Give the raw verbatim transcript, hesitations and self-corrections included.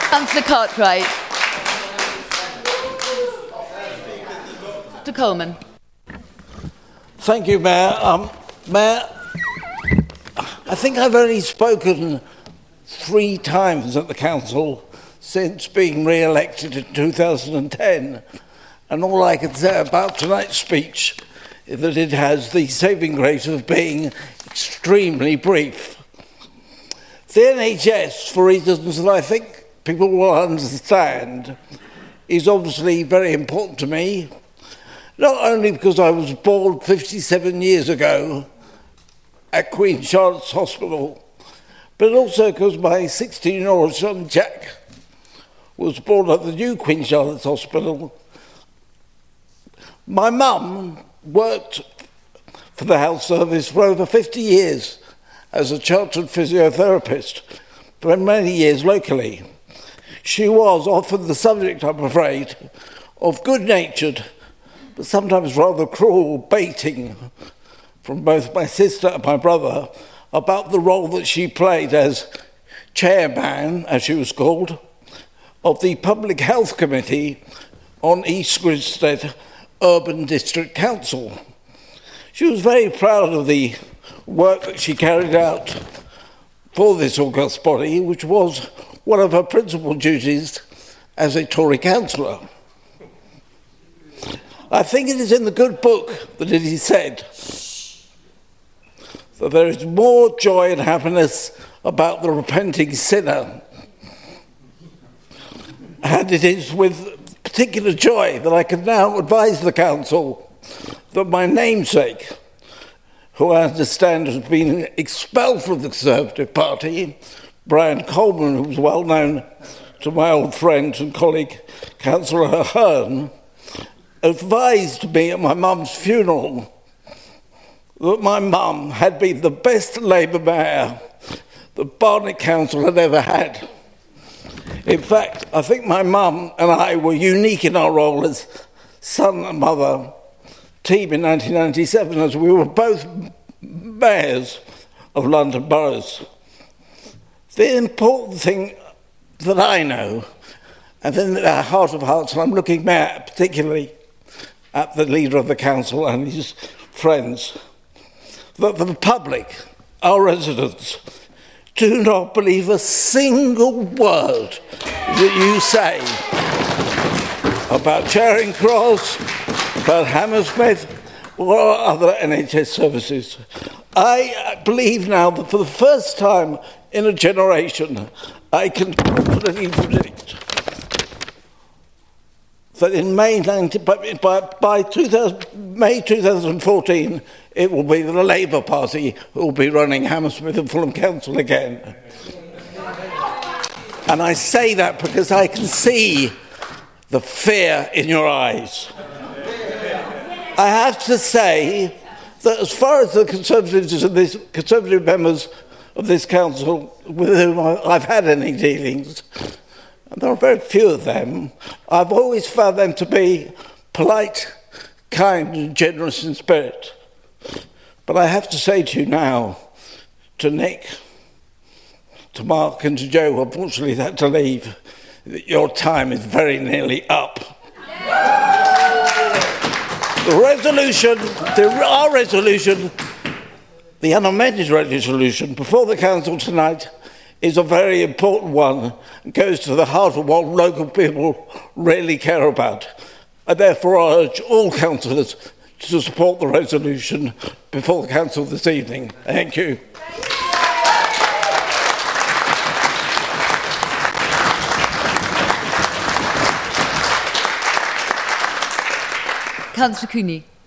Councillor Cartwright. To Coleman. Thank you, Mayor. Um, Mayor, I think I've only spoken three times at the council since being re-elected in two thousand ten, and all I can say about tonight's speech is that it has the saving grace of being extremely brief. The N H S, for reasons that I think people will understand, is obviously very important to me, not only because I was born fifty-seven years ago at Queen Charlotte's Hospital, but also because my sixteen-year-old son Jack was born at the new Queen Charlotte's Hospital. My mum worked for the health service for over fifty years as a chartered physiotherapist, for many years locally. She was often the subject, I'm afraid, of good-natured but sometimes rather cruel baiting from both my sister and my brother about the role that she played as chairman, as she was called, of the Public Health Committee on East Grinstead Urban District Council. She was very proud of the work that she carried out for this august body, which was one of her principal duties as a Tory councillor. I think it is in the good book that it is said that there is more joy and happiness about the repenting sinner, and it is with particular joy that I can now advise the council that my namesake, who I understand has been expelled from the Conservative Party, Brian Coleman, who was well known to my old friend and colleague Councillor Ahern, advised me at my mum's funeral that my mum had been the best Labour mayor that Barnet Council had ever had. In fact, I think my mum and I were unique in our role as son and mother team in nineteen ninety-seven, as we were both mayors of London boroughs. The important thing that I know, and in the heart of hearts, and I'm looking at particularly at the leader of the council and his friends, that for the public, our residents, do not believe a single word that you say about Charing Cross, about Hammersmith, or other N H S services. I believe now that for the first time in a generation, I can confidently predict that in May, nineteen, by, by two thousand, May two thousand fourteen, it will be the Labour Party who will be running Hammersmith and Fulham Council again. And I say that because I can see the fear in your eyes. I have to say that as far as the Conservatives and this, Conservative members of this council with whom I've had any dealings, and there are very few of them, I've always found them to be polite, kind and generous in spirit. But I have to say to you now, to Nick, to Mark and to Joe, who unfortunately had to leave, that your time is very nearly up. The resolution, the, our resolution, the unamended resolution before the council tonight is a very important one. It goes to the heart of what local people really care about. I therefore urge all councillors to support the resolution before the council this evening. Thank you. Councillor Cooney.